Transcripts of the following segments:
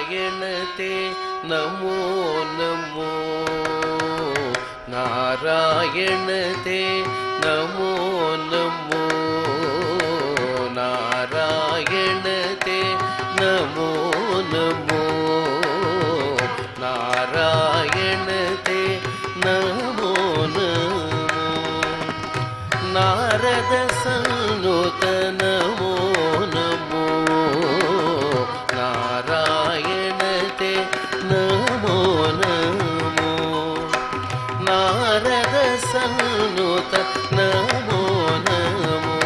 नारायण ते नमो नमो नारायण ते नमो नमो नारायण ते नमो नमो नारायण ते नमो नमो नारद सन्नुत नमो नमो नारायण ते नमो नमो नारद सन्नुत नमो नमो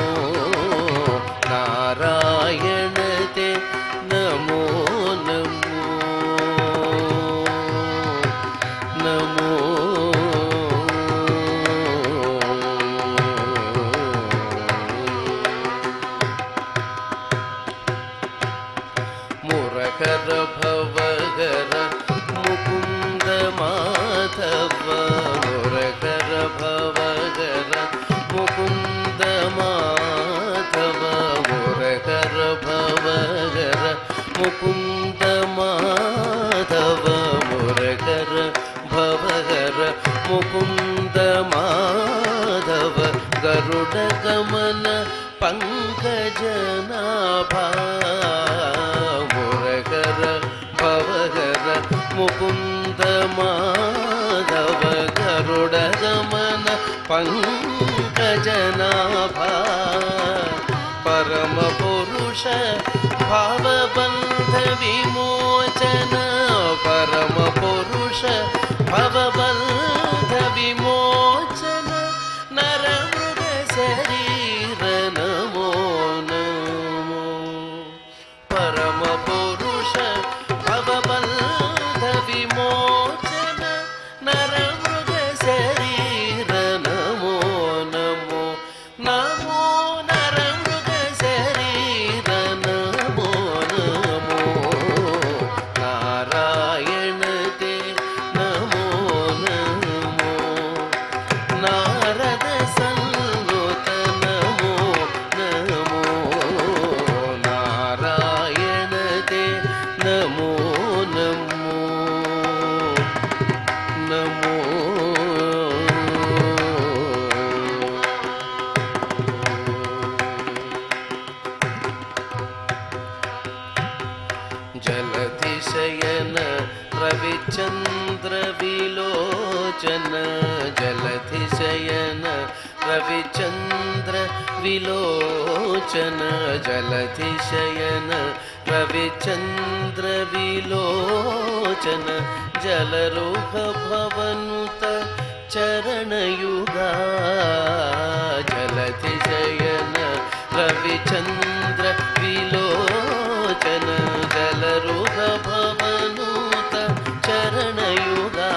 नारायण ते नमो नमो नमो मुरकर भवगर मुकुंद माधव मुरकर भवगर मुकुंद माधव मुरकर भवगर मुकुंद माधव मुरकर भवगर मुकुंद माधव गरुड़ गमन पंकजनाभा मुरकर भवगर मुकुंद माधव गरुड़ गमन पंकजनाभा परम पुरुष भवबंध विमोचन परम पुरुष भवबंध विमोचन नरमृग शरीर नमो नमो परम पुरुष भवबंध विमोचन नरमृग शरीर नमो नमो नमो नरमृग शरीर नमो नमो नारायण ते नमो नमो नारद सन्नुत नमो नमो नारायण ते नमो नमो नमो जलधिशयन रविचंद्र विलोचन जलधिशयन रविचंद्र विलोचन जलधिशयन रविचंद्र विलोचन जलरुह भवनुत चरणयुगा जलधिशयन रविचंद्र विलोचन जलरुह भवनुत चरणयुगा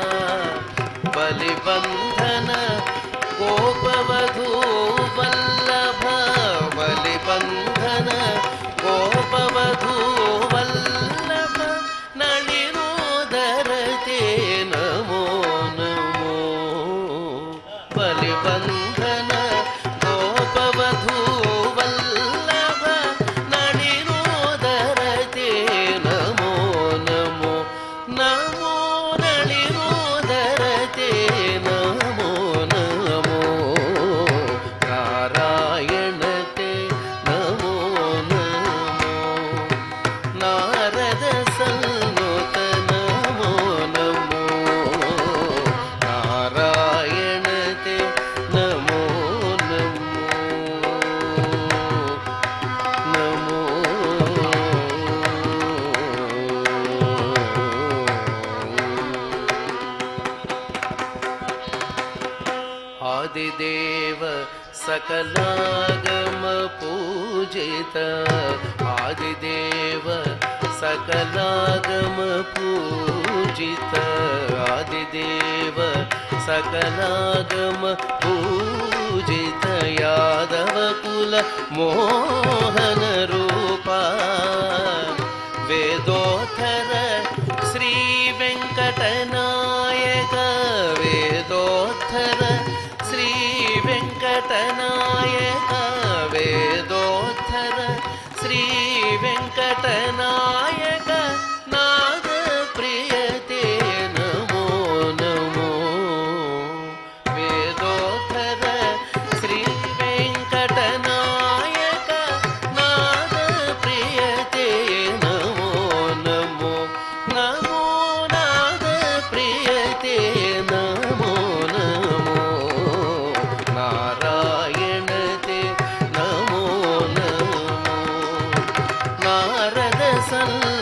बलिबंधन गोपवधू वल्लभ बलिबंधन गोपवधू वल्लभ नलिनोदर ते नमो नमो बलिबंधन गोपवधू वल्लभ नलिनोदर ते नमो नमो नमो नलिनोदर ते नमो नमो नारायण ते नमो नमो नारद सन्नुत नमो नमो नारायण ते नमो नमो नमो आदिदेव सकलागम पूजित आदिदेव सकलागम पूजित आदिदेव सकलागम पूजित यादव कुल मोहन रूपा वेदोत्तर श्री वेंकटनायक वेदोत्तर श्री वेंकटनायक वेदोत्तर श्री वेंकटनायक सन्